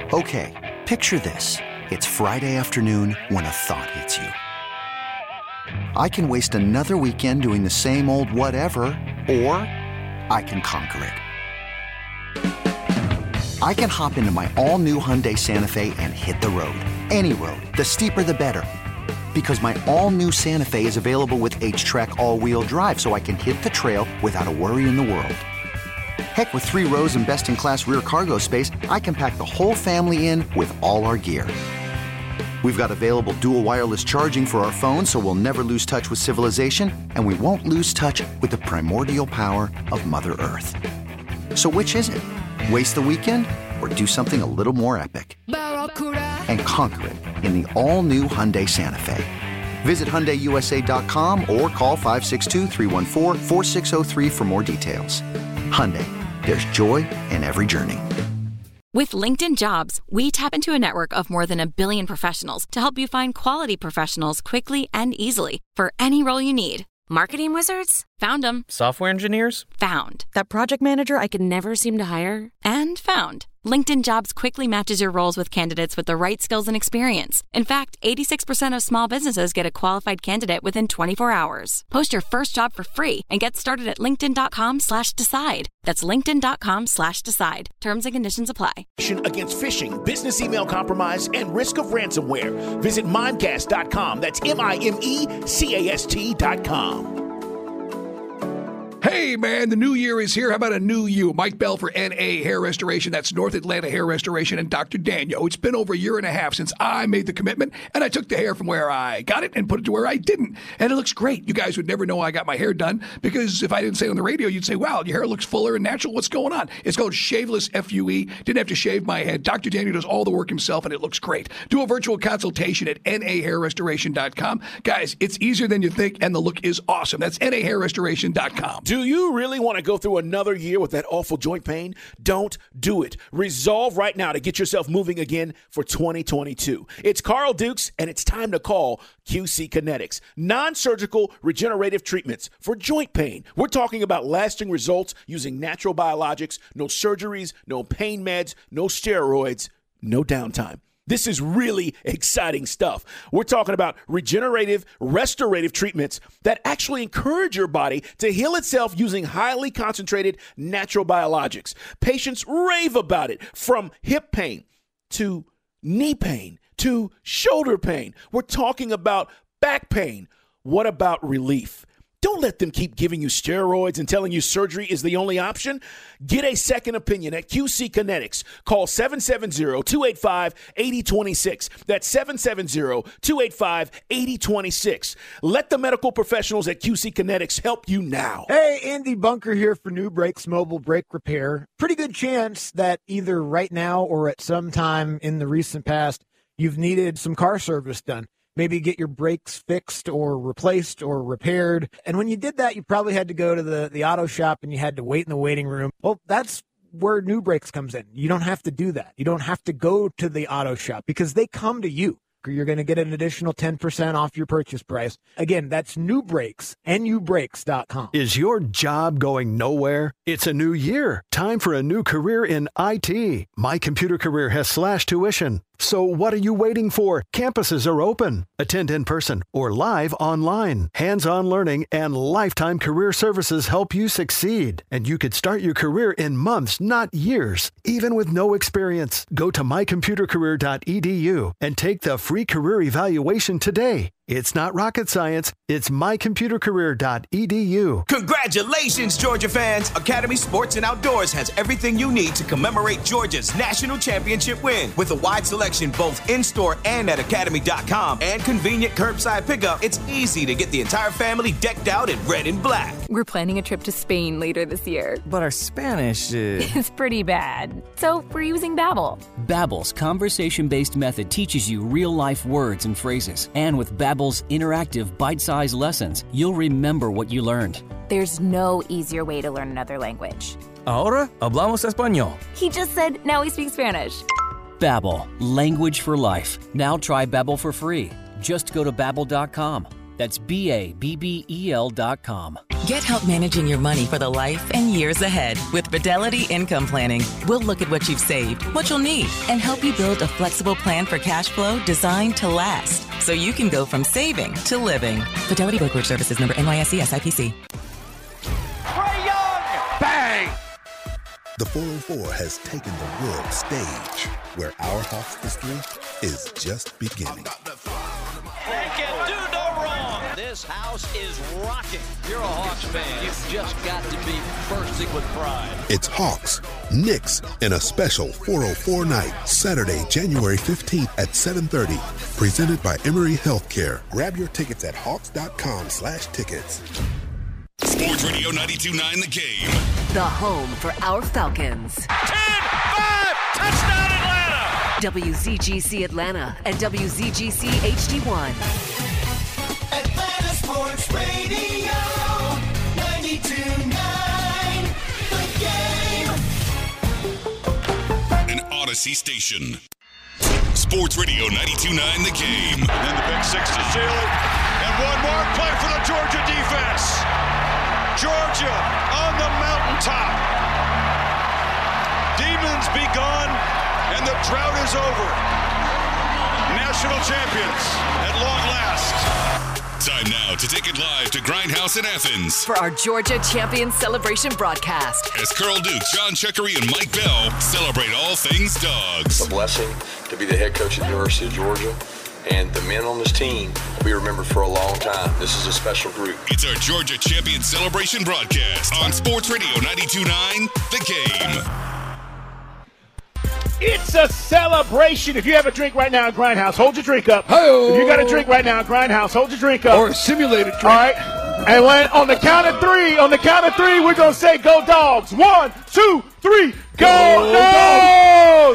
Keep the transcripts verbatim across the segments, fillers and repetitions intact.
Okay, picture this. It's Friday afternoon when a thought hits you. I can waste another weekend doing the same old whatever, or I can conquer it. I can hop into my all-new Hyundai Santa Fe and hit the road. Any road. The steeper, the better. Because my all-new Santa Fe is available with H-Track all-wheel drive, so I can hit the trail without a worry in the world. Heck, with three rows and best-in-class rear cargo space, I can pack the whole family in with all our gear. We've got available dual wireless charging for our phones, so we'll never lose touch with civilization, and we won't lose touch with the primordial power of Mother Earth. So which is it? Waste the weekend or do something a little more epic? And conquer it in the all-new Hyundai Santa Fe. Visit Hyundai U S A dot com or call five six two, three one four, four six zero three for more details. Hyundai, there's joy in every journey. With LinkedIn Jobs, we tap into a network of more than a billion professionals to help you find quality professionals quickly and easily for any role you need. Marketing wizards? Found them. Software engineers? Found. That project manager I could never seem to hire? And found. LinkedIn Jobs quickly matches your roles with candidates with the right skills and experience. In fact, eighty-six percent of small businesses get a qualified candidate within twenty-four hours. Post your first job for free and get started at linkedin.com slash decide. That's linkedin.com slash decide. Terms and conditions apply. Against phishing, business email compromise, and risk of ransomware. Visit Mimecast dot com. That's M I M E C A S T dot com. Hey, man, the new year is here. How about a new you? Mike Bell for N A Hair Restoration. That's North Atlanta Hair Restoration, and Doctor Daniel. It's been over a year and a half since I made the commitment, and I took the hair from where I got it and put it to where I didn't. And it looks great. You guys would never know I got my hair done, because if I didn't say it on the radio, you'd say, wow, your hair looks fuller and natural. What's going on? It's called Shaveless F U E. Didn't have to shave my head. Doctor Daniel does all the work himself, and it looks great. Do a virtual consultation at N A hair restoration dot com. Guys, it's easier than you think, and the look is awesome. That's N A hair restoration dot com. Do you really want to go through another year with that awful joint pain? Don't do it. Resolve right now to get yourself moving again for twenty twenty-two. It's Carl Dukes, and it's time to call Q C Kinetics. Non-surgical regenerative treatments for joint pain. We're talking about lasting results using natural biologics, no surgeries, no pain meds, no steroids, no downtime. This is really exciting stuff. We're talking about regenerative, restorative treatments that actually encourage your body to heal itself using highly concentrated natural biologics. Patients rave about it, from hip pain to knee pain to shoulder pain. We're talking about back pain. What about relief? Don't let them keep giving you steroids and telling you surgery is the only option. Get a second opinion at Q C Kinetics. Call seven seven zero, two eight five, eight zero two six. That's seven seven zero, two eight five, eight zero two six. Let the medical professionals at Q C Kinetics help you now. Hey, Andy Bunker here for New Brakes Mobile Brake Repair. Pretty good chance that either right now or at some time in the recent past, you've needed some car service done. Maybe get your brakes fixed or replaced or repaired. And when you did that, you probably had to go to the, the auto shop and you had to wait in the waiting room. Well, that's where New Brakes comes in. You don't have to do that. You don't have to go to the auto shop because they come to you. You're going to get an additional ten percent off your purchase price. Again, that's New Brakes, N U brakes dot com. Is your job going nowhere? It's a new year. Time for a new career in I T. My Computer Career has slashed tuition. So what are you waiting for? Campuses are open. Attend in person or live online. Hands-on learning and lifetime career services help you succeed. And you could start your career in months, not years, even with no experience. Go to my computer career dot e d u and take the free career evaluation today. It's not rocket science. It's my computer career dot e d u. Congratulations, Georgia fans! Academy Sports and Outdoors has everything you need to commemorate Georgia's national championship win. With a wide selection both in-store and at academy dot com and convenient curbside pickup, it's easy to get the entire family decked out in red and black. We're planning a trip to Spain later this year. But our Spanish is... It's pretty bad. So we're using Babbel. Babbel's conversation-based method teaches you real-life words and phrases. And with Babbel's interactive, bite-sized lessons, you'll remember what you learned. There's no easier way to learn another language. Ahora hablamos español. He just said, now we speak Spanish. Babbel, language for life. Now try Babbel for free. Just go to babbel dot com. That's B A B B E L dot com. Get help managing your money for the life and years ahead with Fidelity Income Planning. We'll look at what you've saved, what you'll need, and help you build a flexible plan for cash flow designed to last, so you can go from saving to living. Fidelity Brokerage Services, member N Y S E S I P C. Trae Young! Bang! The four oh four has taken the world stage, where our Hawks history is just beginning. They can do no wrong. This house is rocking. You're a Hawks fan. You've just got to be bursting with pride. It's Hawks, Knicks, and a special four oh four night, Saturday, January fifteenth at seven thirty. Presented by Emory Healthcare. Grab your tickets at hawks.com slash tickets. Sports Radio ninety-two point nine The Game. The home for our Falcons. ten five, touchdown Atlanta! W Z G C Atlanta and W Z G C H D one. Atlanta Sports Radio ninety-two point nine The Game. An Odyssey station. Sports Radio ninety-two point nine The Game. And then the big six to seal it. And one more play for the Georgia defense. Georgia on the mountaintop. Demons be gone, and the drought is over. National champions at long last. Time now to take it live to Grindhouse in Athens for our Georgia Champions Celebration broadcast. As Carl Dukes, John Chuckery, and Mike Bell celebrate all things dogs. It's a blessing to be the head coach at the University of Georgia. And the men on this team will be remembered for a long time. This is a special group. It's our Georgia Champions Celebration broadcast on Sports Radio ninety-two point nine The Game. It's a celebration. If you have a drink right now at Grindhouse, hold your drink up. Hi-oh. If you got a drink right now at Grindhouse, hold your drink up. Or a simulated drink. All right. And when on the count of three, on the count of three, we're going to say go dogs. One, two, three, go, go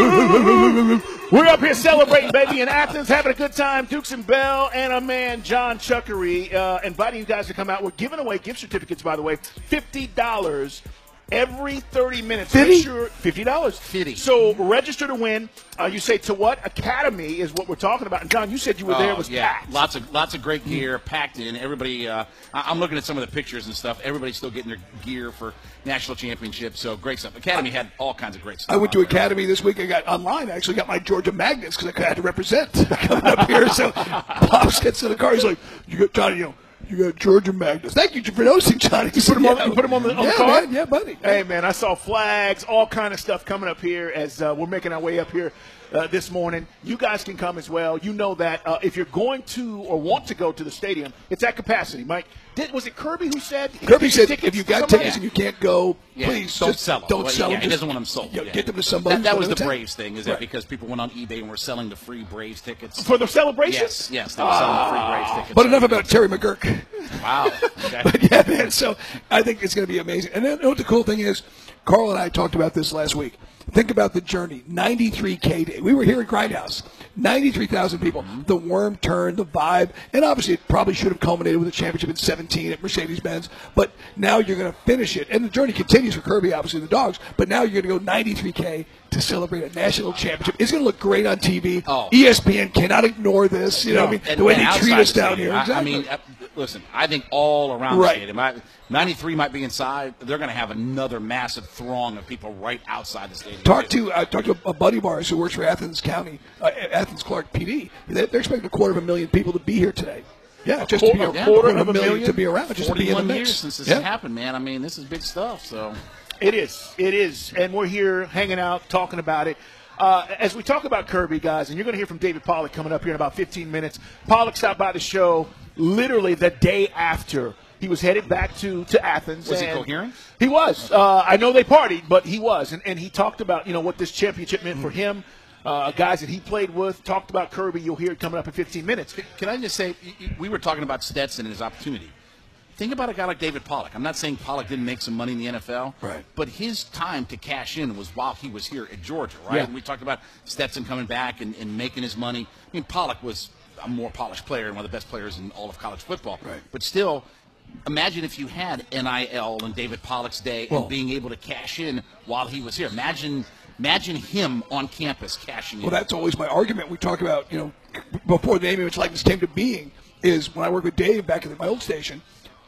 dogs! We're up here celebrating, baby, in Athens, having a good time. Dukes and Bell and our man John Chuckery uh, inviting you guys to come out. We're giving away gift certificates, by the way, fifty dollars every thirty minutes. fifty? Make sure fifty dollars. fifty. So register to win. Uh, you say to what? Academy is what we're talking about. And John, you said you were there. It was yeah. packed. Lots of lots of great gear packed in. Everybody, uh, I- I'm looking at some of the pictures and stuff. Everybody's still getting their gear for national championship. So great stuff. Academy had all kinds of great stuff. I went to Academy this week. I got online. I actually got my Georgia magnets because I had to represent coming up here. So Pops gets in the car. He's like, "You got Johnny, you know, you got Georgia magnets. Thank you for noticing, Johnny." You put them on, you put them on the, on yeah, the car? Man, yeah, buddy. Hey, man, I saw flags, all kind of stuff coming up here as uh, we're making our way up here uh, this morning. You guys can come as well. You know that uh, if you're going to or want to go to the stadium, it's at capacity. Mike, did, was it Kirby who said? Kirby said tickets if you got somebody? tickets and you can't go, Yeah, please don't just sell them. Don't Well, sell yeah, them. He Just, doesn't want them sold. you know, Yeah. Get them to somebody. That, that who's was the gonna Braves thing, is that Right. because people went on eBay and were selling the free Braves tickets. For the celebration? Yes, yes, they were selling the free Braves tickets. But enough about Terry McGurk. Wow. Okay. But yeah, man. So I think it's going to be amazing. And then you know what the cool thing is? Carl and I talked about this last week. Think about the journey. ninety-three K day. We were here at Grindhouse. ninety-three thousand people. Mm-hmm. The worm turn, the vibe. And obviously it probably should have culminated with a championship in seventeen at Mercedes-Benz. But now you're going to finish it. And the journey continues for Kirby, obviously, the dogs. But now you're going to go ninety-three K to celebrate a national championship. It's going to look great on T V. Oh. E S P N cannot ignore this. You know No, what I mean? and- The way and they treat outside us the down stadium. here. I- Exactly. I mean, uh, listen, I think all around Right. the stadium, I, ninety-three might be inside. They're going to have another massive throng of people right outside the stadium. Talk to I talked to a buddy of ours who works for Athens County, uh, Athens Clark P D. They're expecting a quarter of a million people to be here today. Yeah, A just quarter, to be a yeah. quarter of a million to be around, just to be in the forty-one mix. years since this yeah. has happened, man. I mean, this is big stuff. So It is. It is. And we're here hanging out, talking about it. Uh, as we talk about Kirby, guys, and you're going to hear from David Pollack coming up here in about fifteen minutes. Pollack stopped by the show literally the day after. He was headed back to, to Athens. Was he and coherent? He was. Uh, I know they partied, but he was. And, and he talked about, you know, what this championship meant for him, uh, guys that he played with, talked about Kirby. You'll hear it coming up in fifteen minutes. Can I just say, we were talking about Stetson and his opportunity. Think about a guy like David Pollack. I'm not saying Pollack didn't make some money in the N F L, right? But his time to cash in was while he was here at Georgia, right? Yeah. And we talked about Stetson coming back and, and making his money. I mean, Pollack was a more polished player and one of the best players in all of college football. Right. But still, imagine if you had N I L and David Pollack's day Well- and being able to cash in while he was here. Imagine, imagine him on campus cashing in. Well, that's always my argument. We talk about, you know, before the name image likeness came to being, is when I worked with Dave back at my old station.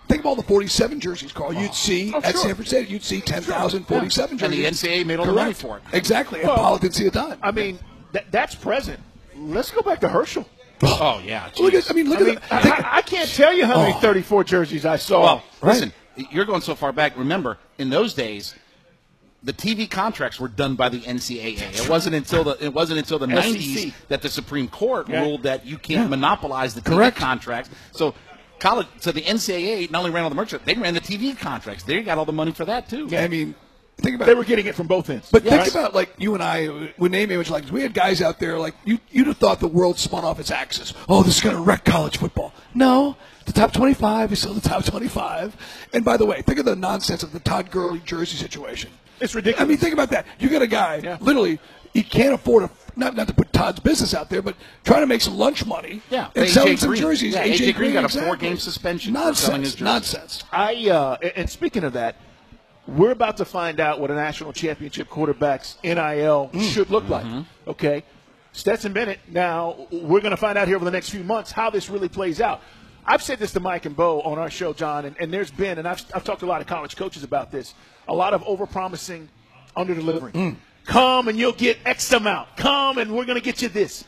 think of all the forty-seven jerseys, Carl. You'd see Oh, at sure. Sanford State, you'd see ten thousand forty-seven Yeah. And jerseys. the N C double A made all the Correct. money for it. Exactly. And Well, Pollock didn't see a dime. I mean, th- that's present. Let's go back to Herschel. Oh, yeah. Look at, I mean, look I, at mean, the, think- I, I can't tell you how many Oh. thirty-four jerseys I saw. Well, Right. listen, you're going so far back. Remember, in those days, the T V contracts were done by the N C double A. It wasn't until the it wasn't until the S E C. nineties that the Supreme Court Yeah. ruled that you can't Yeah. monopolize the Correct. T V contracts. So college, so the N C double A not only ran all the merchandise, they ran the T V contracts. They got all the money for that too. I mean, think about They it. were getting it from both ends. But Yes. think about, like, you and I, with name, image, like, we had guys out there, like, you, you'd have thought the world spun off its axis. Oh, this is going to wreck college football. No, the top twenty-five is still the top twenty-five. And by the way, think of the nonsense of the Todd Gurley jersey situation. It's ridiculous. I mean, think about that. You got a guy, Yeah. literally, he can't afford a, not, not to put Todd's business out there, but trying to make some lunch money Yeah, and A J selling some Green. jerseys. Yeah, A J Green got a exactly. four-game suspension for selling his Nonsense. jerseys. Nonsense. I uh, and speaking of that, we're about to find out what a national championship quarterback's N I L should look like. Okay, Stetson Bennett. Now we're going to find out here over the next few months how this really plays out. I've said this to Mike and Bo on our show, John, and, and there's been, and I've, I've talked to a lot of college coaches about this, a lot of overpromising, under-delivering. Come and you'll get X amount. Come and we're going to get you this.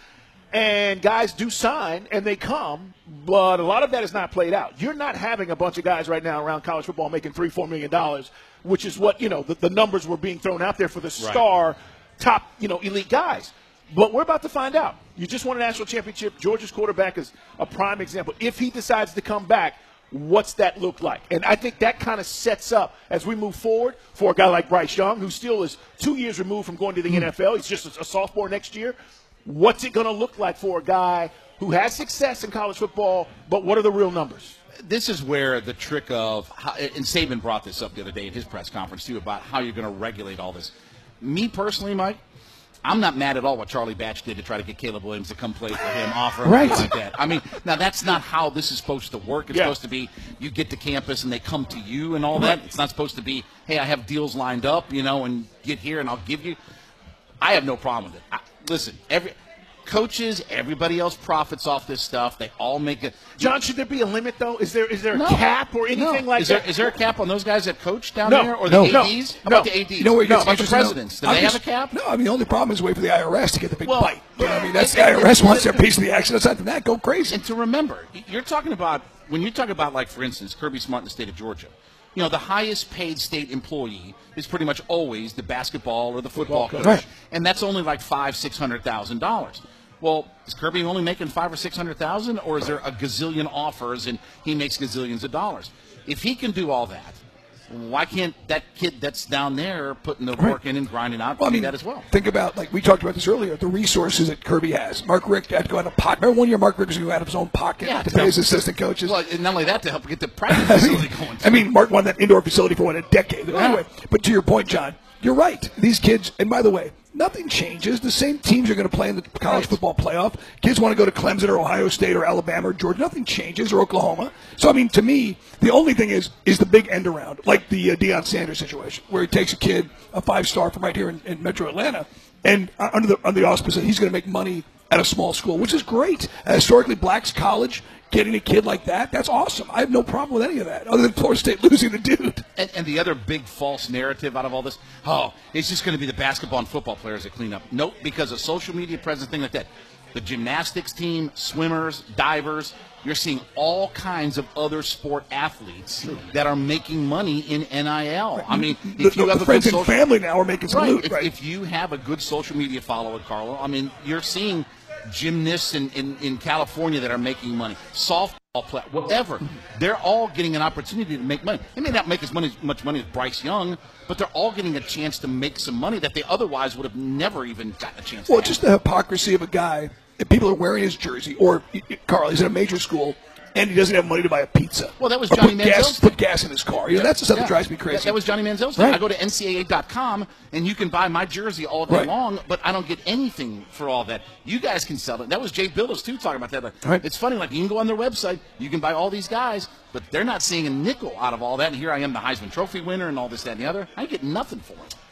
And guys do sign, and they come, but a lot of that is not played out. You're not having a bunch of guys right now around college football making three, four million dollars, which is what, you know, the, the numbers were being thrown out there for the star, top, you know, elite guys. But we're about to find out. You just won a national championship. Georgia's quarterback is a prime example. If he decides to come back, what's that look like? And I think that kind of sets up, as we move forward, for a guy like Bryce Young, who still is two years removed from going to the N F L. He's just a, a sophomore next year. What's it going to look like for a guy who has success in college football, but what are the real numbers? This is where the trick of, how, and Saban brought this up the other day at his press conference, too, about how you're going to regulate all this. Me personally, Mike, I'm not mad at all what Charlie Batch did to try to get Caleb Williams to come play for him, offer him Right. like that. I mean, now that's not how this is supposed to work. It's Yeah. supposed to be you get to campus and they come to you and all that. It's not supposed to be, hey, I have deals lined up, you know, and get here and I'll give you. I have no problem with it. I, listen, every coaches, everybody else profits off this stuff. They all make it. John, should there be a limit, though? Is there is there a No. cap or anything No. like is there, that? Is there a cap on those guys that coach down No. there or No. the No. A Ds? How No. about the A Ds? You know where it no, gets about the interesting, though? presidents. Do I'm they just- have a cap? No, I mean, the only problem is wait for the I R S to get the big Well, bite. You know what I mean, that's and- the I R S wants their piece of the action. Aside from that, go crazy. And to remember, you're talking about, when you talk about, like, for instance, Kirby Smart in the state of Georgia, you know, the highest paid state employee is pretty much always the basketball or the football coach. Right. And that's only like five, six hundred thousand dollars. Well, is Kirby only making five or six hundred thousand, or is there a gazillion offers and he makes gazillions of dollars? If he can do all that, why can't that kid that's down there putting the work in and grinding out Well, I do mean, that as well? think about, like we talked about this earlier, the resources that Kirby has. Mark Richt had to go out of pocket. Remember one year Mark Richt was going to go out of his own pocket Yeah, to to pay help- his assistant coaches? Well, and not only that, to help get the practice facility going. I mean, Mark won that indoor facility for, what, a decade. Yeah. Anyway, but to your point, John, you're right. These kids, and by the way, nothing changes. The same teams are going to play in the college Right. football playoff. Kids want to go to Clemson or Ohio State or Alabama or Georgia. Nothing changes, or Oklahoma. So, I mean, to me, the only thing is is the big end around, like the uh, Deion Sanders situation, where he takes a kid, a five-star from right here in, in Metro Atlanta, and uh, under the under the auspice that he's going to make money at a small school, which is great. Uh, historically, Black's college, getting a kid like that, that's awesome. I have no problem with any of that, other than Florida State losing the dude. And, and the other big false narrative out of all this, oh, it's just going to be the basketball and football players that clean up. Nope, because of social media presence, thing like that. The gymnastics team, swimmers, divers, you're seeing all kinds of other sport athletes that are making money in N I L. I mean, The, if you the, have the a friends good and social, family now are making some right, loot, if, right? if you have a good social media follower, Carlo, I mean, you're seeing gymnasts in, in, in California that are making money, softball play, whatever. They're all getting an opportunity to make money. They may not make as money, much money as Bryce Young, but they're all getting a chance to make some money that they otherwise would have never even gotten a chance Well, to just have. the hypocrisy of a guy, if people are wearing his jersey, or, Carl, he's at a major school, and he doesn't have money to buy a pizza. Well, that was Or Johnny put gas, Manziel's put gas in his car. You know, that's the stuff Yeah. that drives me That, crazy. that was Johnny Manziel's Right. thing. I go to N C A A dot com, and you can buy my jersey all day Right. long, but I don't get anything for all that. You guys can sell it. That was Jay Billis, too, talking about that. Like, Right. It's funny, like, you can go on their website, you can buy all these guys, but they're not seeing a nickel out of all that, and here I am, the Heisman Trophy winner, and all this, that, and the other. I get nothing for it.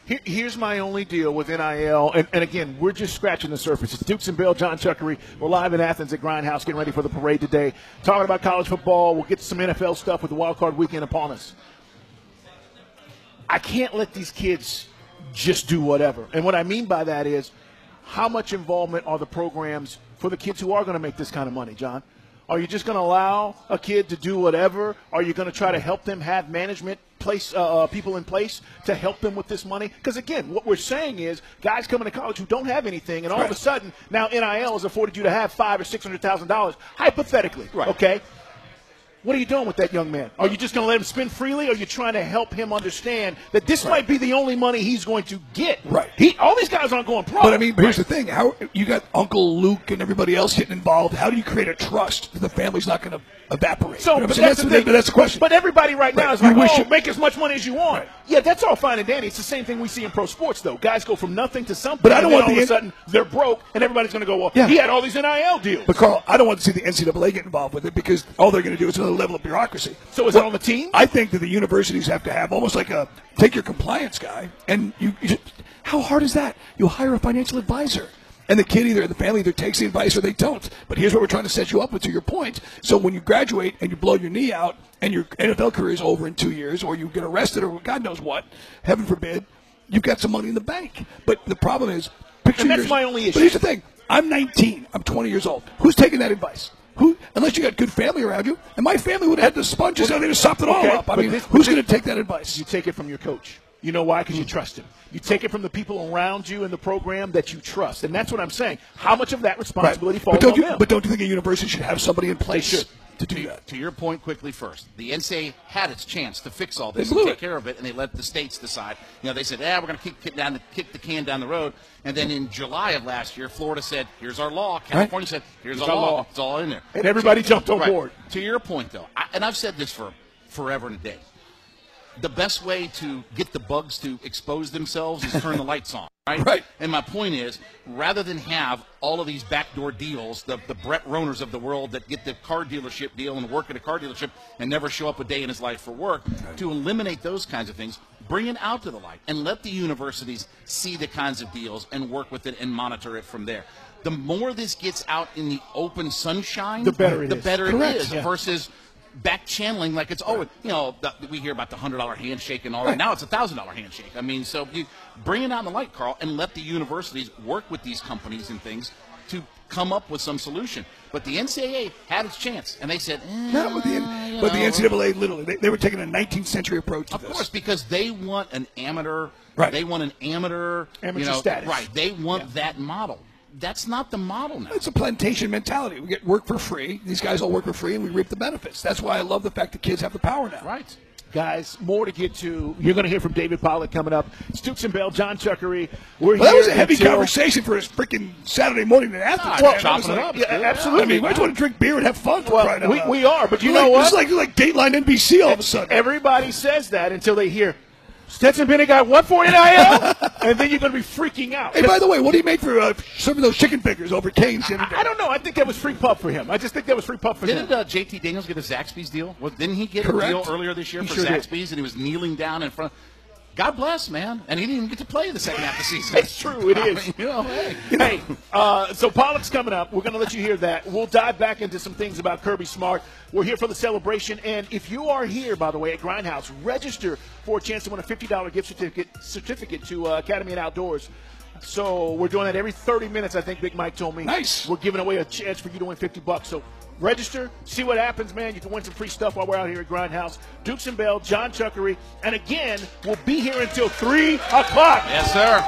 Here, here's my only deal with N I L, and, and again, we're just scratching the surface. It's Dukes and Bell, John Chuckery. We're live in Athens at Grindhouse, getting ready for the parade today. Talking about college football. We'll get to some N F L stuff with the wild card weekend upon us. I can't let these kids just do whatever. And what I mean by that is, how much involvement are the programs for the kids who are going to make this kind of money, John? Are you just going to allow a kid to do whatever? Are you going to try to help them have management place uh, people in place to help them with this money? Because, again, what we're saying is guys coming to college who don't have anything, and all right. of a sudden now N I L has afforded you to have five or six hundred thousand dollars, hypothetically, right. okay? What are you doing with that young man? Are you just going to let him spend freely, or are you trying to help him understand that this right. might be the only money he's going to get? Right. He, all these guys aren't going pro. But, I mean, here's right. the thing. How you got Uncle Luke and everybody else getting involved. How do you create a trust that the family's not going to evaporate? So, you know but that's, that's, the, the, that's the question. But everybody right, right. now is you like, oh, you, make as much money as you want. Right. Yeah, that's all fine and dandy. It's the same thing we see in pro sports, though. Guys go from nothing to something, but I don't and then want all the of a sudden they're broke, and everybody's going to go, well, yeah. he had all these N I L deals. But, Carl, I don't want to see the N C double A get involved with it because all they're going to do is another level of bureaucracy. So is well, that on the team? I think that the universities have to have almost like a take your compliance guy, and you, you just, how hard is that? You hire a financial advisor. And the kid either, the family either takes the advice or they don't. But here's what we're trying to set you up with, to your point. So when you graduate and you blow your knee out and your N F L career is over in two years, or you get arrested or God knows what, heaven forbid, you've got some money in the bank. But the problem is, picture and that's yours, my only issue. But here's the thing. I'm nineteen. I'm twenty years old. Who's taking that advice? Who, unless you got good family around you. And my family would have had the sponges out there to sop it all okay, up. I mean, this, who's going to take that advice? You take it from your coach. You know why? Because you trust him. You take it from the people around you in the program that you trust. And that's what I'm saying. How much of that responsibility right. falls but don't on you, them? But don't you think a university should have somebody in place they should. to do to, that? To your point quickly first, the N C double A had its chance to fix all this and take it. care of it, and they let the states decide. You know, they said, yeah, we're going to kick, kick, down the, kick the can down the road. And then in July of last year, Florida said, here's our law. California right. said, here's our law. law. It's all in there. And everybody so, jumped on right. board. To your point, though, I, and I've said this for forever and a day, the best way to get the bugs to expose themselves is turn the lights on, right? Right. And my point is, rather than have all of these backdoor deals, the, the Brett Roners of the world that get the car dealership deal and work at a car dealership and never show up a day in his life for work, right. to eliminate those kinds of things, bring it out to the light and let the universities see the kinds of deals and work with it and monitor it from there. The more this gets out in the open sunshine, the better it the is. Better Correct. it is Yeah. versus back channeling like it's oh you know the, we hear about the hundred dollar handshake and all that. Right. Now it's a thousand dollar handshake. I mean, so you bring it out in the light, Carl, and let the universities work with these companies and things to come up with some solution. But the N C double A had its chance, and they said, eh, no, but the, but the N C double A literally they, they were taking a nineteenth century approach to of this. Of course, because they want an amateur. Right. They want an amateur. Amateur you know, status. Right. They want yeah. that model. That's not the model now. It's a plantation mentality. We get work for free. These guys all work for free, and we reap the benefits. That's why I love the fact that kids have the power now. Right. Guys, more to get to. You're going to hear from David Pollack coming up. Dukes and Bell, John Chuckery. We're well, that here was a heavy until... conversation for his freaking Saturday morning in Athens. Well, chopping like, it up. Yeah, absolutely. I mean, we just want to drink beer and have fun. For well, crying out we, loud. we are, but you we're know like, what? It's like, like Dateline N B C all of a sudden. Everybody says that until they hear, Stetson Bennett got what for N I L? And then you're going to be freaking out. Hey, by the way, what do you make for uh, serving those chicken fingers over Cane's? I, I don't know. I think that was free pub for him. I just think that was free pub for didn't, him. Didn't uh, J T Daniels get a Zaxby's deal? Well, didn't he get Correct. a deal earlier this year he for sure Zaxby's, did. and he was kneeling down in front? God bless, man. And he didn't even get to play in the second half of the season. It's true. It is. I mean, you know, hey. Hey, uh, so Pollock's coming up. We're going to let you hear that. We'll dive back into some things about Kirby Smart. We're here for the celebration. And if you are here, by the way, at Grindhouse, register for a chance to win a fifty dollars gift certificate, certificate to uh, Academy and Outdoors. So we're doing that every thirty minutes, I think Big Mike told me. Nice. We're giving away a chance for you to win fifty bucks. So register, see what happens, man. You can win some free stuff while we're out here at Grindhouse. Dukes and Bell, John Chuckery. And again, we'll be here until three o'clock. Yes, sir.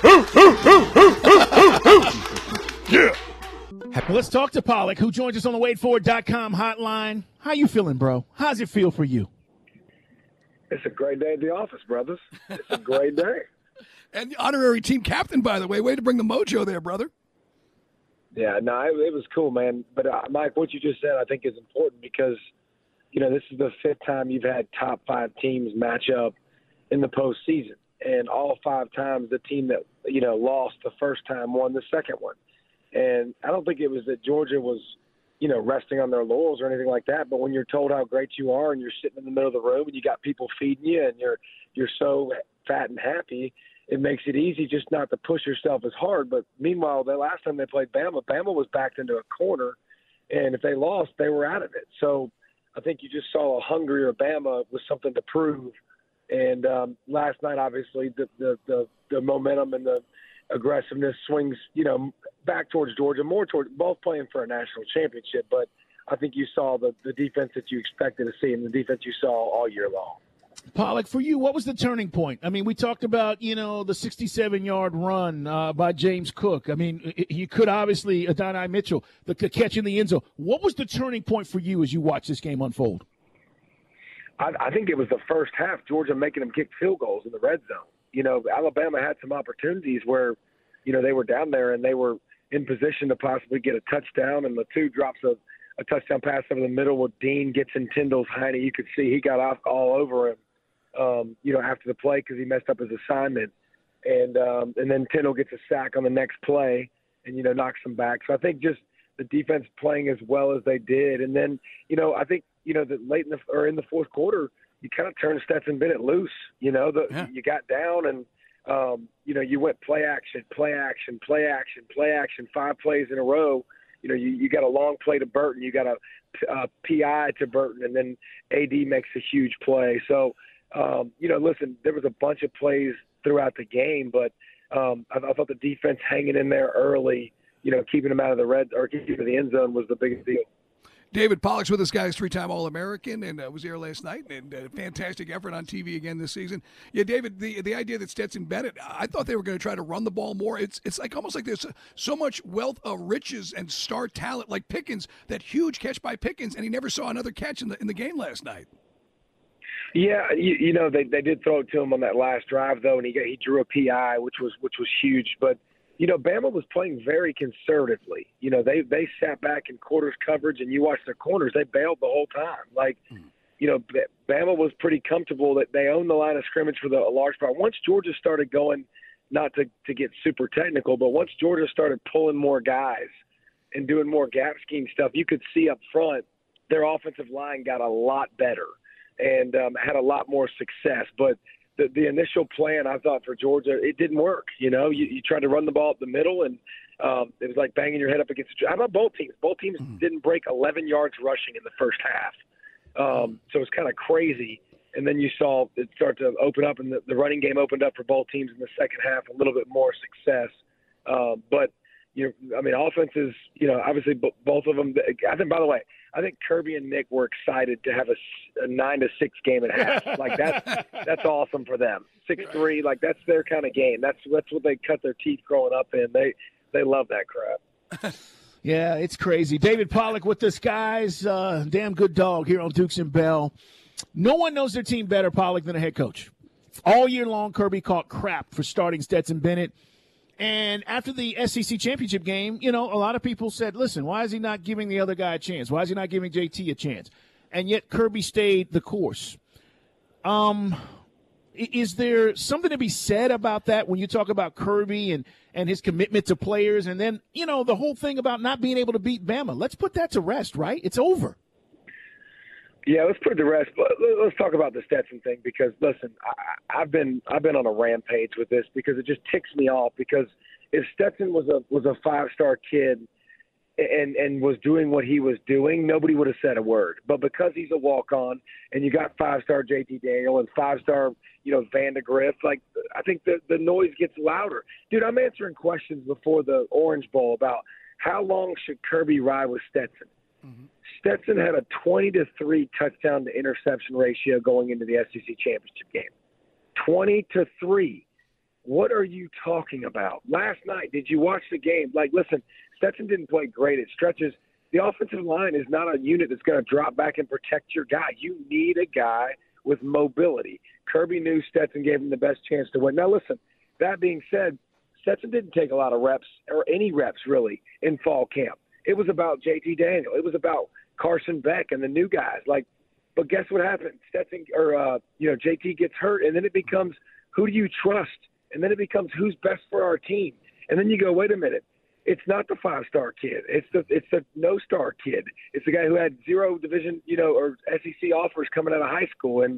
Yeah. Let's talk to Pollock, who joins us on the wait for it dot com hotline. How you feeling, bro? How's it feel for you? It's a great day at the office, brothers. It's a great day. And the honorary team captain, by the way. Way to bring the mojo there, brother. Yeah, no, it, it was cool, man. But, uh, Mike, what you just said I think is important because, you know, this is the fifth time you've had top five teams match up in the postseason. And all five times the team that, you know, lost the first time won the second one. And I don't think it was that Georgia was, you know, resting on their laurels or anything like that. But when you're told how great you are and you're sitting in the middle of the room and you got people feeding you and you're you're so fat and happy, it makes it easy just not to push yourself as hard. But meanwhile, the last time they played Bama, Bama was backed into a corner, and if they lost, they were out of it. So I think you just saw a hungrier Bama with something to prove. And um, last night, obviously, the, the the the momentum and the aggressiveness swings, you know, back towards Georgia, more towards both playing for a national championship. But I think you saw the, the defense that you expected to see and the defense you saw all year long. Pollock, for you, what was the turning point? I mean, we talked about, you know, the sixty-seven-yard run uh, by James Cook. I mean, you could obviously, Adonai Mitchell, the, the catch in the end zone. What was the turning point for you as you watched this game unfold? I, I think it was the first half, Georgia making them kick field goals in the red zone. You know, Alabama had some opportunities where, you know, they were down there and they were in position to possibly get a touchdown, and Latu drops a, a touchdown pass over the middle with Dean gets in Tyndall's hiney. You could see he got off all over him. Um, you know, after the play because he messed up his assignment. And um, and then Tyndall gets a sack on the next play and, you know, knocks him back. So I think just the defense playing as well as they did. And then, you know, I think, you know, that late in the or in the fourth quarter, you kind of turned Stetson Bennett loose. You know, the, yeah. you got down and, um, you know, you went play action, play action, play action, play action, five plays in a row. You know, you, you got a long play to Burton. You got a, a P I to Burton, and then A D makes a huge play. So, Um, you know, listen, there was a bunch of plays throughout the game, but um, I, I thought the defense hanging in there early, you know, keeping them out of the red or keeping them in the end zone was the biggest deal. David Pollock's with us, guys, three-time All-American, and uh, was here last night, and a uh, fantastic effort on T V again this season. Yeah, David, the the idea that Stetson Bennett, I thought they were going to try to run the ball more. It's it's like almost like there's so much wealth of riches and star talent, like Pickens, that huge catch by Pickens, and he never saw another catch in the in the game last night. Yeah, you, you know they they did throw it to him on that last drive though, and he got, he drew a P I, which was which was huge. But you know, Bama was playing very conservatively. You know, they they sat back in quarters coverage, and you watched their corners; they bailed the whole time. Like, mm. you know, Bama was pretty comfortable that they owned the line of scrimmage for the a large part. Once Georgia started going, not to to get super technical, but once Georgia started pulling more guys and doing more gap scheme stuff, you could see up front their offensive line got a lot better and um, had a lot more success. But the, the initial plan, I thought, for Georgia, it didn't work. You know, you, you tried to run the ball up the middle, and um, it was like banging your head up against the – how about both teams? Both teams mm-hmm. didn't break eleven yards rushing in the first half. Um, so it was kind of crazy. And then you saw it start to open up, and the, the running game opened up for both teams in the second half, a little bit more success. Um, but, you know, I mean, offenses, you know, obviously b- both of them – I think, by the way – I think Kirby and Nick were excited to have a, a nine to six game and a half. Like that's that's awesome for them. Six three, like that's their kind of game. That's that's what they cut their teeth growing up in. They they love that crap. Yeah, it's crazy. David Pollock with us, guys. Uh, damn good dog here on Dukes and Bell. No one knows their team better, Pollock, than a head coach. All year long, Kirby caught crap for starting Stetson Bennett. And after the S E C championship game, you know, a lot of people said, listen, why is he not giving the other guy a chance? Why is he not giving J T a chance? And yet Kirby stayed the course. Um, is there something to be said about that when you talk about Kirby and, and his commitment to players? And then, you know, the whole thing about not being able to beat Bama. Let's put that to rest, right? It's over. Yeah, let's put it to rest. Let's talk about the Stetson thing because, listen, I, I've been I've been on a rampage with this because it just ticks me off. Because if Stetson was a was a five star kid and and was doing what he was doing, nobody would have said a word. But because he's a walk on, and you got five star J T Daniel and five star you know Vandegrift, like I think the the noise gets louder. Dude, I'm answering questions before the Orange Bowl about how long should Kirby ride with Stetson. Mm-hmm. Stetson had a twenty to three touchdown to interception ratio going into the S E C championship game. twenty to three. What are you talking about? Last night, did you watch the game? Like, listen, Stetson didn't play great at stretches. The offensive line is not a unit that's going to drop back and protect your guy. You need a guy with mobility. Kirby knew Stetson gave him the best chance to win. Now, listen, that being said, Stetson didn't take a lot of reps, or any reps really, in fall camp. It was about J T Daniel. It was about Carson Beck and the new guys. Like, but guess what happened? Stetson or uh, you know J T gets hurt, and then it becomes who do you trust, and then it becomes who's best for our team, and then you go, wait a minute, it's not the five star kid, it's the it's the no star kid, it's the guy who had zero division, you know, or S E C offers coming out of high school, and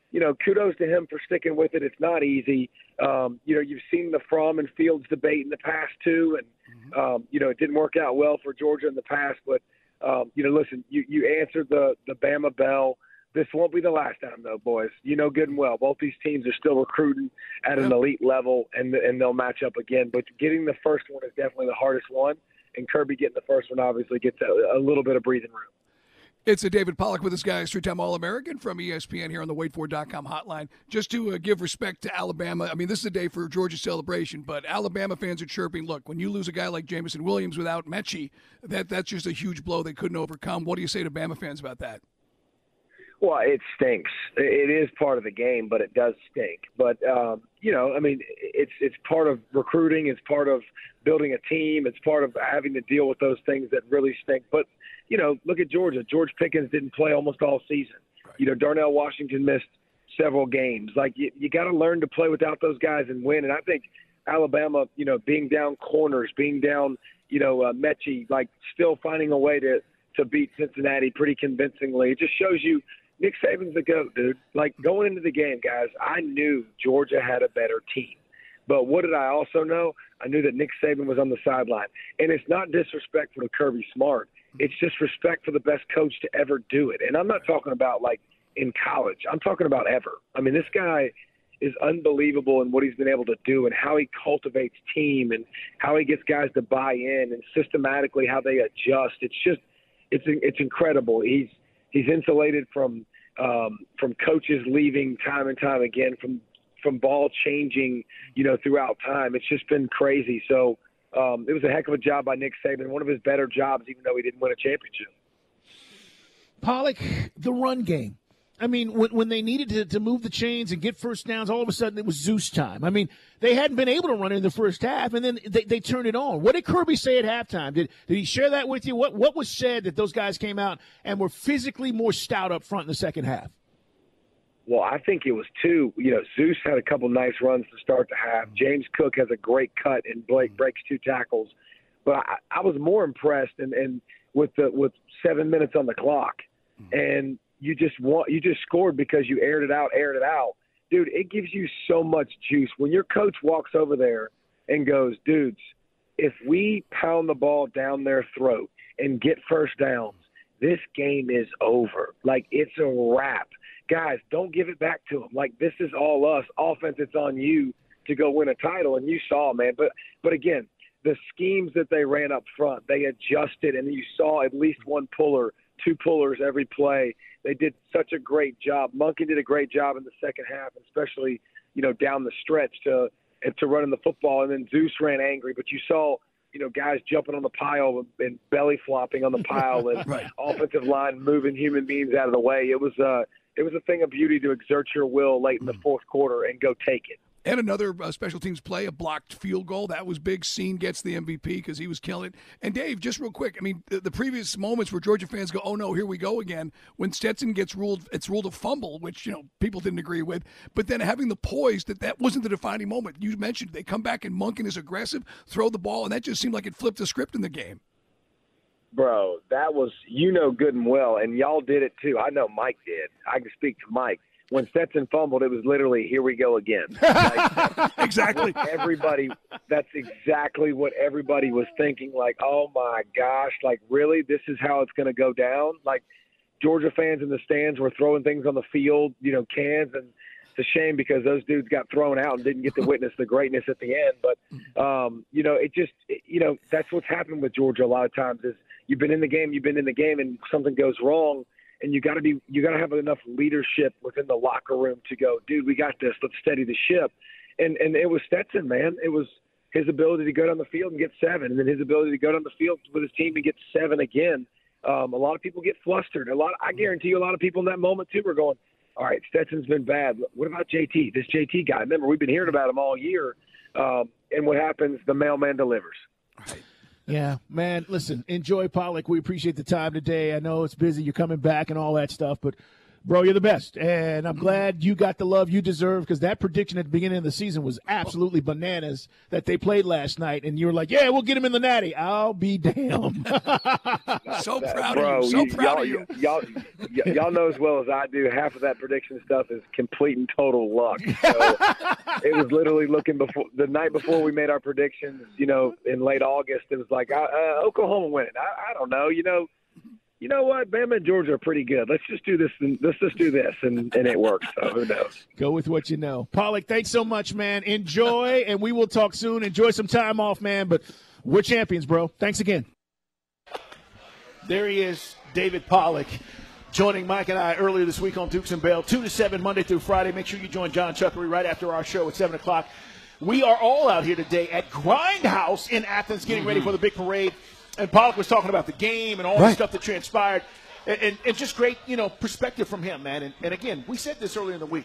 you know, kudos to him for sticking with it. It's not easy. Um, you know, you've seen the Fromm and Fields debate in the past too, and um, you know, it didn't work out well for Georgia in the past. But um, you know, listen, you you answered the the Bama bell. This won't be the last time, though, boys. You know good and well, both these teams are still recruiting at an elite level, and and they'll match up again. But getting the first one is definitely the hardest one, and Kirby getting the first one obviously gets a, a little bit of breathing room. It's a David Pollack with us, guys, three-time All-American from E S P N here on the wait for dot com hotline. Just to uh, give respect to Alabama, I mean, this is a day for Georgia celebration, but Alabama fans are chirping, look, when you lose a guy like Jamison Williams without Mechie, that, that's just a huge blow they couldn't overcome. What do you say to Bama fans about that? Well, it stinks. It is part of the game, but it does stink. But, um, you know, I mean, it's it's part of recruiting. It's part of building a team. It's part of having to deal with those things that really stink. But, you know, look at Georgia. George Pickens didn't play almost all season. Right. You know, Darnell Washington missed several games. Like, you, you got to learn to play without those guys and win. And I think Alabama, you know, being down corners, being down, you know, uh, Mechie, like still finding a way to, to beat Cincinnati pretty convincingly. It just shows you – Nick Saban's the GOAT, dude. Like, going into the game, guys, I knew Georgia had a better team. But what did I also know? I knew that Nick Saban was on the sideline. And it's not disrespectful to Kirby Smart. It's just respect for the best coach to ever do it. And I'm not talking about, like, in college. I'm talking about ever. I mean, this guy is unbelievable in what he's been able to do and how he cultivates team and how he gets guys to buy in and systematically how they adjust. It's just it's it's incredible. He's he's insulated from um, from coaches leaving time and time again, from from ball changing, you know, throughout time. It's just been crazy. So um, it was a heck of a job by Nick Saban, one of his better jobs, even though he didn't win a championship. Pollack, the run game. I mean, when, when they needed to, to move the chains and get first downs, all of a sudden it was Zeus time. I mean, they hadn't been able to run it in the first half, and then they, they turned it on. What did Kirby say at halftime? Did did he share that with you? What what was said that those guys came out and were physically more stout up front in the second half? Well, I think it was two. You know, Zeus had a couple nice runs to start the half. James Cook has a great cut, and Blake breaks two tackles. But I, I was more impressed, and, and with the with seven minutes on the clock, and you just want you just scored because you aired it out, aired it out, dude. It gives you so much juice when your coach walks over there and goes, dudes, if we pound the ball down their throat and get first downs, this game is over. Like, it's a wrap. Guys, don't give it back to them. Like, this is all us. Offense, it's on you to go win a title, and you saw, man. But but again, the schemes that they ran up front, they adjusted, and you saw at least one puller, two pullers every play. They did such a great job. Monken did a great job in the second half, especially, you know, down the stretch to to running the football. And then Zeus ran angry, but you saw, you know, guys jumping on the pile and belly flopping on the pile, and right. offensive line moving human beings out of the way. It was uh, it was a thing of beauty to exert your will late in the fourth quarter and go take it. And another uh, special teams play, a blocked field goal. That was big. Scene gets the M V P because he was killing it. And, Dave, just real quick, I mean, the, the previous moments where Georgia fans go, oh, no, here we go again, when Stetson gets ruled, it's ruled a fumble, which, you know, people didn't agree with. But then having the poise that that wasn't the defining moment. You mentioned they come back and Monken is aggressive, throw the ball, and that just seemed like it flipped the script in the game. Bro, that was, you know good and well, and y'all did it too. I know Mike did. I can speak to Mike. When Stetson fumbled, it was literally, here we go again. Like, exactly. Everybody, that's exactly what everybody was thinking. Like, oh, my gosh, like, really? This is how it's going to go down? Like, Georgia fans in the stands were throwing things on the field, you know, cans, and it's a shame because those dudes got thrown out and didn't get to witness the greatness at the end. But, um, you know, it just, it, you know, that's what's happened with Georgia a lot of times is you've been in the game, you've been in the game, and something goes wrong. And you got to be, you got to have enough leadership within the locker room to go, dude, we got this. Let's steady the ship. And and it was Stetson, man. It was his ability to go down the field and get seven, and then his ability to go down the field with his team and get seven again. Um, a lot of people get flustered. A lot, I guarantee you, a lot of people in that moment too were going, all right, Stetson's been bad. What about J T? This J T guy. Remember, we've been hearing about him all year. Um, and what happens? The mailman delivers. Right. Yeah, man, listen, enjoy, Pollack. We appreciate the time today. I know it's busy. You're coming back and all that stuff, but Bro, you're the best, and I'm glad you got the love you deserve because that prediction at the beginning of the season was absolutely bananas that they played last night, and you were like, yeah, we'll get him in the Natty. I'll be damned. So proud Bro, of you. So you- proud y'all, of you. Y'all, y- y'all know as well as I do, half of that prediction stuff is complete and total luck. So it was literally looking before the night before we made our predictions, you know, in late August. It was like, uh, uh, Oklahoma winning. I, I don't know, you know. You know what? Bama and Georgia are pretty good. Let's just do this. And, let's just do this, and, and it works. So who knows? Go with what you know. Pollock, thanks so much, man. Enjoy, and we will talk soon. Enjoy some time off, man. But we're champions, bro. Thanks again. There he is, David Pollock, joining Mike and I earlier this week on Dukes and Bell, two to seven, Monday through Friday. Make sure you join John Chuckery right after our show at seven o'clock. We are all out here today at Grindhouse in Athens getting mm-hmm. ready for the big parade. And Pollock was talking about the game and all right. the stuff that transpired. And, and, and just great, you know, perspective from him, man. And, and, again, we said this earlier in the week.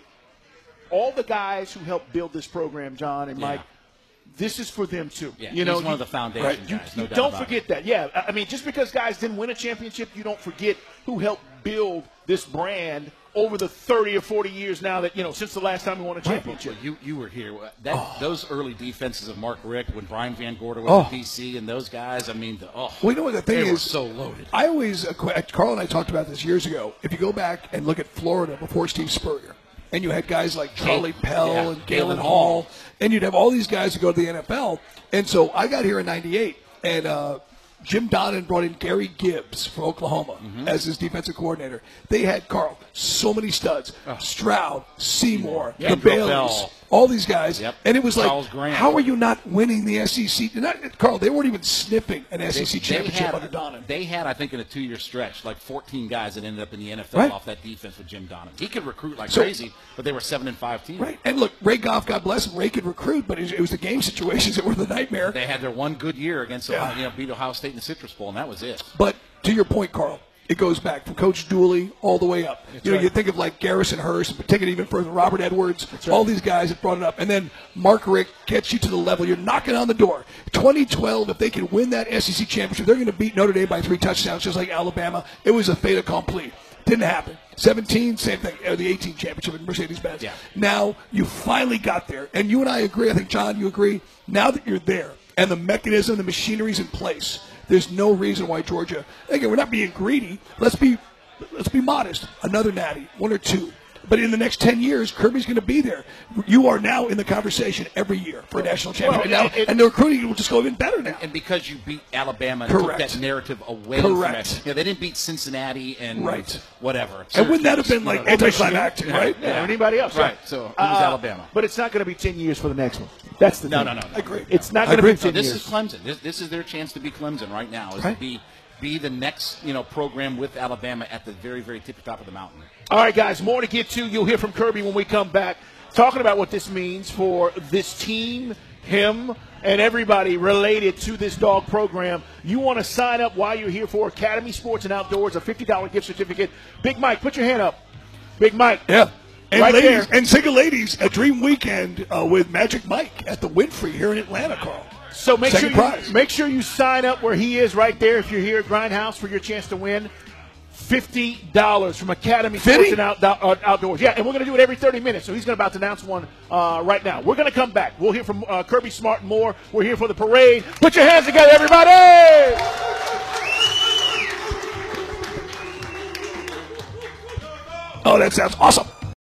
All the guys who helped build this program, John and yeah. Mike, this is for them, too. Yeah, you he's know, one you, of the foundation right, guys, you, no you doubt don't about forget it. that. Yeah, I mean, just because guys didn't win a championship, you don't forget who helped build this brand over the thirty or forty years now that, you know, since the last time we won a championship. Well, you you were here. That Oh. Those early defenses of Mark Richt when Brian Van Gorder was Oh. at D C and those guys, I mean, the, oh, Well, you know what the thing they is? were so loaded. I always, uh, Carl and I talked about this years ago. If you go back and look at Florida before Steve Spurrier, and you had guys like Charlie Pell yeah, and Galen Galen Hall, and you'd have all these guys who go to the N F L. And so I got here in ninety-eight, and uh, Jim Donnan brought in Gary Gibbs from Oklahoma Mm-hmm. as his defensive coordinator. They had, Carl, so many studs. Stroud, Seymour, Yeah, the Kendrick Baileys, Bell. all these guys. Yep. And it was Charles like, Grant. how are you not winning the S E C? Not, Carl, they weren't even sniffing an S E C They- they championship had- under Donnan. They had, I think, in a two-year stretch, like fourteen guys that ended up in the N F L Right. off that defense with Jim Donnan. He could recruit like So- crazy, but they were seven and five team. Right. And look, Ray Goff, God bless him, Ray could recruit, but it was, it was the game situations that were the nightmare. They had their one good year against Yeah. Ohio, you know, beat Ohio State in the Citrus Bowl, and that was it. But to your point, Carl, it goes back from Coach Dooley all the way up. That's you know, right. you think of like Garrison Hurst, but take it even further, Robert Edwards, all these guys that brought it up. And then Mark Richt gets you to the level. You're knocking on the door. twenty twelve, if they can win that S E C championship, they're going to beat Notre Dame by three touchdowns, just like Alabama. It was a fait accompli. Didn't happen. seventeen, same thing. Uh, the eighteen championship in Mercedes-Benz. Yeah. Now you finally got there. And you and I agree. I think, John, you agree. Now that you're there and the mechanism, the machinery's in place, there's no reason why Georgia, again, we're not being greedy. Let's be let's be modest. Another natty, one or two. But in the next ten years, Kirby's going to be there. You are now in the conversation every year for a national championship. Well, and, now, it- and the recruiting will just go even better now. And because you beat Alabama and Correct. took that narrative away Correct. from it. You know, they didn't beat Cincinnati and Right. whatever. And wouldn't that have been, Syracuse, like, you know, anticlimactic, Yeah. right? Yeah. Or anybody else. Right. So it was Uh, Alabama. But it's not going to be ten years for the next one. That's the No, thing. no, no. no. I agree. It's not I going to be agree. ten this years. is Clemson. This, this is their chance to be Clemson right now. Is Right. to be be the next you know program with Alabama at the very very tippy top of the mountain. All right, guys, more to get to. You'll hear from Kirby when we come back, talking about what this means for this team, him, and everybody related to this dog program. You want to sign up while you're here for Academy Sports and Outdoors, a fifty dollars gift certificate. Big Mike, put your hand up. Big Mike. Yeah. And Right ladies, there. and single ladies, a dream weekend uh, with Magic Mike at the Winfrey here in Atlanta, Carl. So make Second sure, prize. you, make sure you sign up where he is right there if you're here at Grindhouse for your chance to win fifty dollars from Academy Sports and out, uh, Outdoors. Yeah, and we're going to do it every thirty minutes, so he's going to about to announce one uh, right now. We're going to come back. We'll hear from uh, Kirby Smart and more. We're here for the parade. Put your hands together, everybody! Oh, that sounds awesome.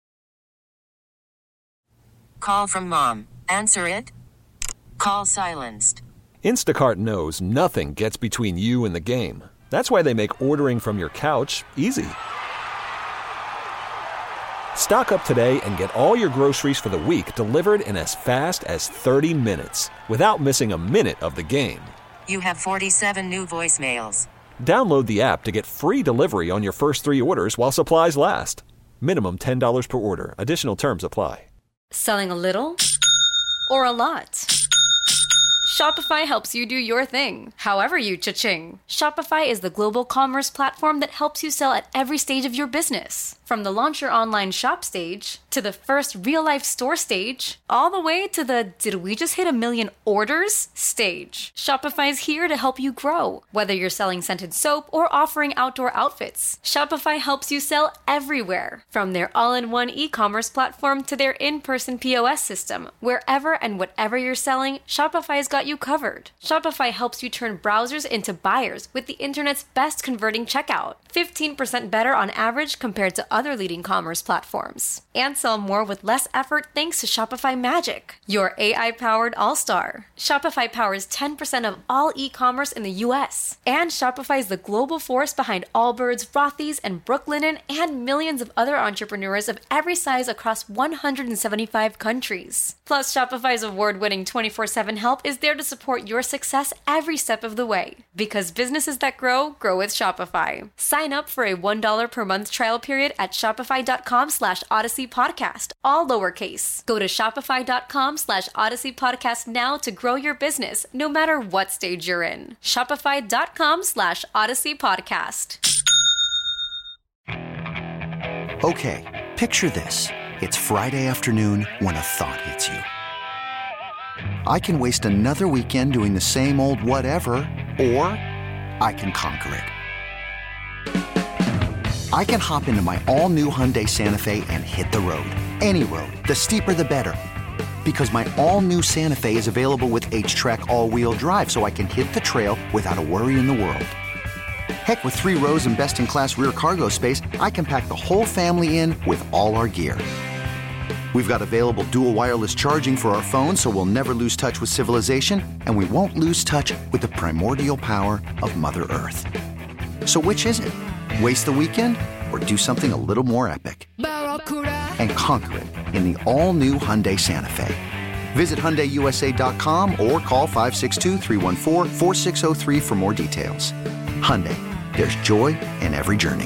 Call from mom. Answer it. Call silenced. Instacart knows nothing gets between you and the game. That's why they make ordering from your couch easy. Stock up today and get all your groceries for the week delivered in as fast as thirty minutes without missing a minute of the game. You have forty-seven new voicemails. Download the app to get free delivery on your first three orders while supplies last. Minimum ten dollars per order. Additional terms apply. Selling a little or a lot? Shopify helps you do your thing, however you cha-ching. Shopify is the global commerce platform that helps you sell at every stage of your business. From the launch your online shop stage, to the first real-life store stage, all the way to the did we just hit a million orders stage. Shopify is here to help you grow. Whether you're selling scented soap or offering outdoor outfits, Shopify helps you sell everywhere. From their all-in-one e-commerce platform to their in-person P O S system, wherever and whatever you're selling, Shopify's got you covered. Shopify helps you turn browsers into buyers with the internet's best converting checkout. fifteen percent better on average compared to other leading commerce platforms. And sell more with less effort thanks to Shopify Magic, your A I-powered all-star. Shopify powers ten percent of all e-commerce in the U S. And Shopify is the global force behind Allbirds, Rothy's, and Brooklinen, and millions of other entrepreneurs of every size across one hundred seventy-five countries. Plus, Shopify's award-winning twenty-four seven help is there to support your success every step of the way. Because businesses that grow, grow with Shopify. Sign up for a one dollar per month trial period at shopify.com slash Odyssey Podcast, all lowercase. Go to shopify.com slash Odyssey Podcast now to grow your business, no matter what stage you're in. Shopify.com slash Odyssey Podcast. Okay, picture this. It's Friday afternoon when a thought hits you. I can waste another weekend doing the same old whatever, or I can conquer it. I can hop into my all-new Hyundai Santa Fe and hit the road. Any road. The steeper, the better. Because my all-new Santa Fe is available with H-Track all-wheel drive, so I can hit the trail without a worry in the world. Heck, with three rows and best-in-class rear cargo space, I can pack the whole family in with all our gear. We've got available dual wireless charging for our phones, so we'll never lose touch with civilization, and we won't lose touch with the primordial power of Mother Earth. So which is it? Waste the weekend or do something a little more epic? And conquer it in the all-new Hyundai Santa Fe. Visit Hyundai U S A dot com or call five six two, three one four, four six zero three for more details. Hyundai, there's joy in every journey.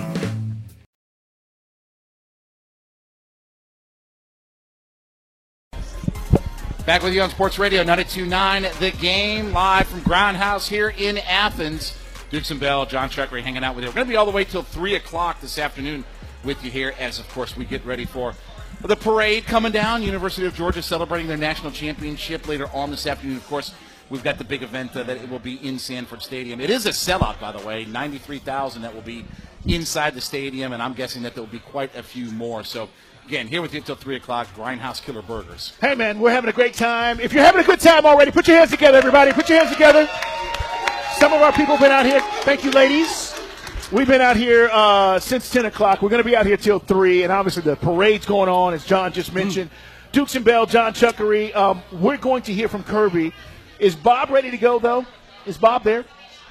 Back with you on Sports Radio ninety-two point nine The Game, live from Groundhouse here in Athens. Dukes and Bell, John Chuckery hanging out with you. We're going to be all the way till three o'clock this afternoon with you here as, of course, we get ready for the parade coming down. University of Georgia celebrating their national championship later on this afternoon. Of course, we've got the big event uh, that it will be in Sanford Stadium. It is a sellout, by the way, ninety-three thousand that will be inside the stadium, and I'm guessing that there will be quite a few more. So, again, here with you until three o'clock, Grindhouse Killer Burgers. Hey, man, we're having a great time. If you're having a good time already, put your hands together, everybody. Put your hands together. Some of our people have been out here. Thank you, ladies. We've been out here uh, since ten o'clock. We're going to be out here till three, and obviously the parade's going on, as John just mentioned. Mm. Dukes and Bell, John Chuckery. Um, we're going to hear from Kirby. Is Bob ready to go, though? Is Bob there?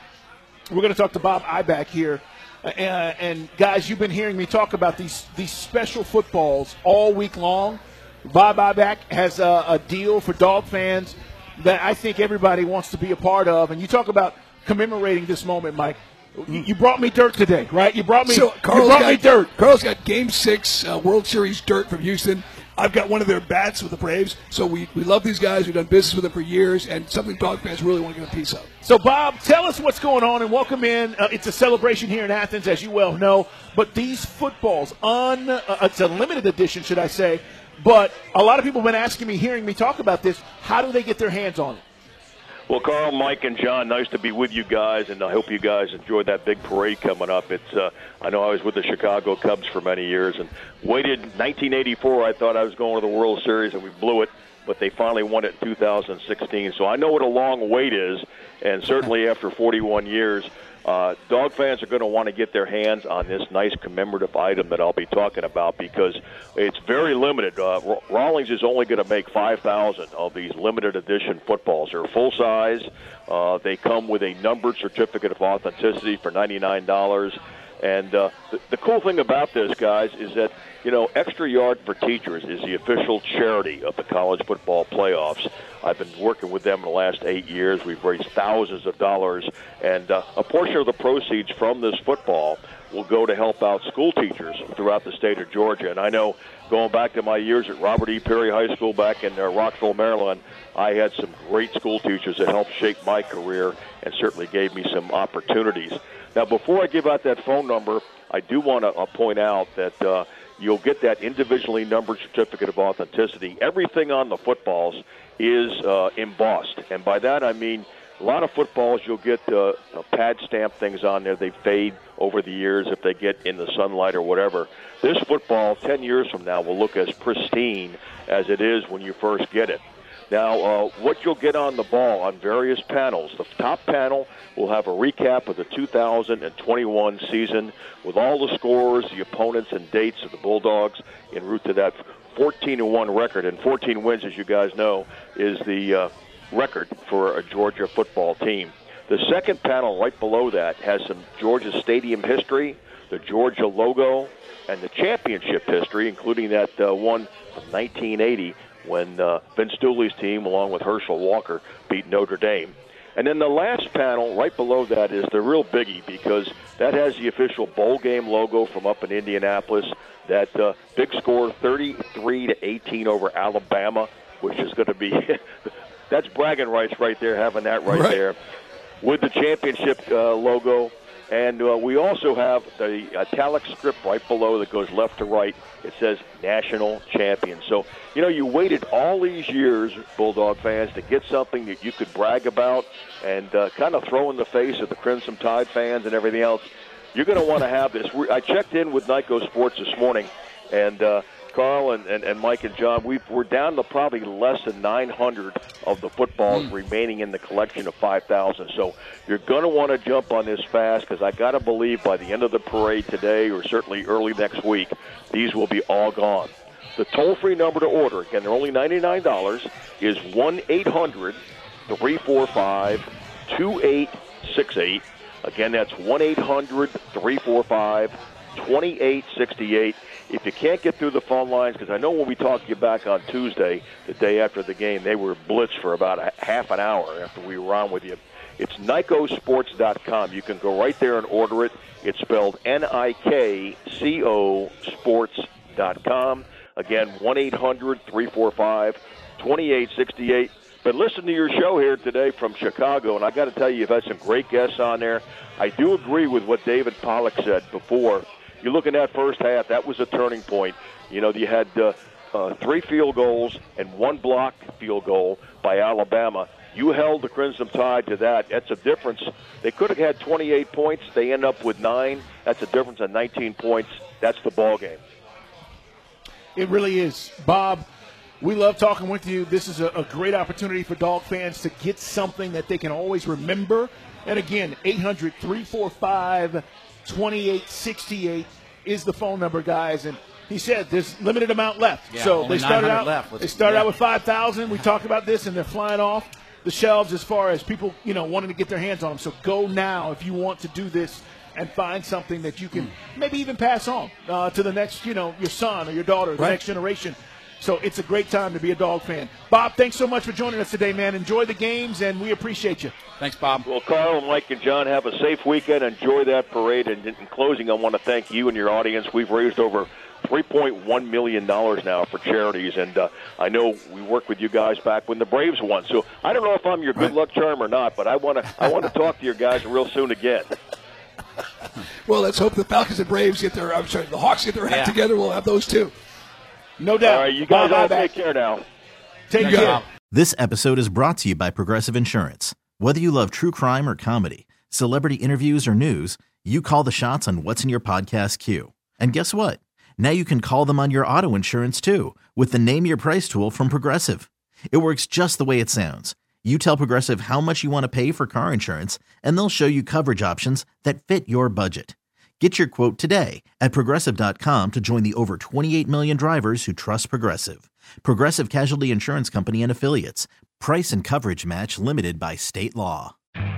We're going to talk to Bob Iback here. Uh, and, guys, you've been hearing me talk about these, these special footballs all week long. Bob Iback has a, a deal for dog fans that I think everybody wants to be a part of. And you talk about commemorating this moment, Mike. You brought me dirt today, right? You brought me, so you brought got, me dirt. Carl's got Game Six uh, World Series dirt from Houston. I've got one of their bats with the Braves. So we, we love these guys. We've done business with them for years, and something dog fans really want to get a piece of. So, Bob, tell us what's going on and welcome in. Uh, it's a celebration here in Athens, as you well know. But these footballs, un, uh, it's a limited edition, should I say. But a lot of people have been asking me, hearing me talk about this, how do they get their hands on it? Well, Carl, Mike, and John, nice to be with you guys, and I hope you guys enjoyed that big parade coming up. It's uh, I know I was with the Chicago Cubs for many years and waited nineteen eighty-four. I thought I was going to the World Series, and we blew it, but they finally won it in two thousand sixteen. So I know what a long wait is, and certainly after forty-one years, uh, dog fans are going to want to get their hands on this nice commemorative item that I'll be talking about because it's very limited. Uh, Rawlings is only going to make five thousand of these limited edition footballs. They're full size. Uh, they come with a numbered certificate of authenticity for ninety-nine dollars. And uh, the, the cool thing about this, guys, is that, you know, Extra Yard for Teachers is the official charity of the college football playoffs. I've been working with them in the last eight years. We've raised thousands of dollars, and uh, a portion of the proceeds from this football will go to help out school teachers throughout the state of Georgia. And I know going back to my years at Robert E. Peary High School back in uh, Rockville, Maryland, I had some great school teachers that helped shape my career and certainly gave me some opportunities. Now, before I give out that phone number, I do want to uh, point out that, uh, you'll get that individually numbered certificate of authenticity. Everything on the footballs is uh, embossed, and by that I mean a lot of footballs you'll get uh, pad stamp things on there. They fade over the years if they get in the sunlight or whatever. This football ten years from now will look as pristine as it is when you first get it. Now, uh, what you'll get on the ball on various panels, the top panel will have a recap of the two thousand twenty-one season with all the scores, the opponents, and dates of the Bulldogs en route to that fourteen and one record. And fourteen wins, as you guys know, is the uh, record for a Georgia football team. The second panel right below that has some Georgia Stadium history, the Georgia logo, and the championship history, including that uh, one from nineteen eighty when uh, Vince Dooley's team, along with Herschel Walker, beat Notre Dame. And then the last panel right below that is the real biggie, because that has the official bowl game logo from up in Indianapolis. That uh, big score, thirty-three to eighteen over Alabama, which is going to be that's bragging rights right there, having that right, right. there, with the championship uh, logo. And uh, we also have the italic script right below that goes left to right. It says National Champion. So, you know, you waited all these years, Bulldog fans, to get something that you could brag about and uh, kind of throw in the face of the Crimson Tide fans and everything else. You're going to want to have this. I checked in with Nyco Sports this morning, and uh, Carl and, and, and Mike and John, we've, we're down to probably less than nine hundred of the footballs mm. remaining in the collection of five thousand. So you're going to want to jump on this fast, because I got to believe by the end of the parade today, or certainly early next week, these will be all gone. The toll-free number to order, again, they're only ninety-nine dollars, is one eight hundred three four five two eight six eight. Again, that's one eight hundred three four five two eight six eight. If you can't get through the phone lines, because I know when we talked to you back on Tuesday, the day after the game, they were blitzed for about a half an hour after we were on with you. It's Nyco Sports dot com. You can go right there and order it. It's spelled N I K C O Sports dot com. Again, one eight hundred three four five two eight six eight. But listen to your show here today from Chicago, and I got to tell you, you've had some great guests on there. I do agree with what David Pollack said before. You look at that first half, that was a turning point. You know, you had uh, uh, three field goals and one block field goal by Alabama. You held the Crimson Tide to that. That's a difference. They could have had twenty-eight points. They end up with nine. That's a difference of nineteen points. That's the ball game. It really is. Bob, we love talking with you. This is a, a great opportunity for Dog fans to get something that they can always remember. And again, eight hundred three four five two eight six eight is the phone number, guys. And he said there's limited amount left. Yeah, so they started out. Left. They started yeah. out with five thousand. We talked about this, and they're flying off the shelves as far as people, you know, wanting to get their hands on them. So go now if you want to do this and find something that you can maybe even pass on uh, to the next, you know, your son or your daughter, the right. next generation. So it's a great time to be a Dog fan. Bob, thanks so much for joining us today, man. Enjoy the games, and we appreciate you. Thanks, Bob. Well, Carl, Mike, and John, have a safe weekend. Enjoy that parade. And in closing, I want to thank you and your audience. We've raised over three point one million dollars now for charities, and uh, I know we worked with you guys back when the Braves won. So I don't know if I'm your good luck charm or not, but I want to I want to talk to you guys real soon again. Well, let's hope the Falcons and Braves get their, I'm sorry, the Hawks get their act yeah. together. We'll have those too. No doubt. All right, you guys Bye-bye all back. take care now. Take Thanks, care. Bob. This episode is brought to you by Progressive Insurance. Whether you love true crime or comedy, celebrity interviews or news, you call the shots on what's in your podcast queue. And guess what? Now you can call them on your auto insurance too with the Name Your Price tool from Progressive. It works just the way it sounds. You tell Progressive how much you want to pay for car insurance, and they'll show you coverage options that fit your budget. Get your quote today at Progressive dot com to join the over twenty-eight million drivers who trust Progressive. Progressive Casualty Insurance Company and Affiliates. Price and coverage match limited by state law.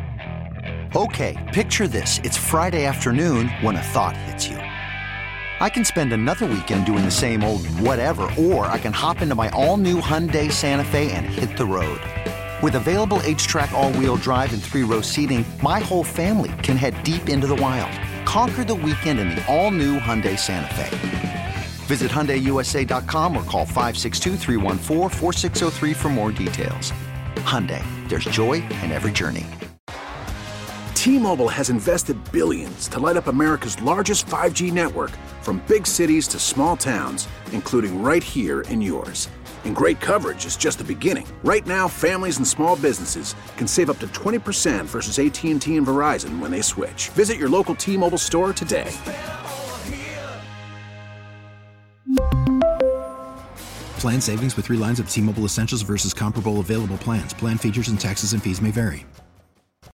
Okay, picture this. It's Friday afternoon when a thought hits you. I can spend another weekend doing the same old whatever, or I can hop into my all-new Hyundai Santa Fe and hit the road. With available H-Track all-wheel drive and three-row seating, my whole family can head deep into the wild. Conquer the weekend in the all-new Hyundai Santa Fe. Visit Hyundai U S A dot com or call five six two, three one four, four six zero three for more details. Hyundai, there's joy in every journey. T-Mobile has invested billions to light up America's largest five G network, from big cities to small towns, including right here in yours. And great coverage is just the beginning. Right now, families and small businesses can save up to twenty percent versus A T and T and Verizon when they switch. Visit your local T-Mobile store today. Plan savings with three lines of T-Mobile Essentials versus comparable available plans. Plan features and taxes and fees may vary.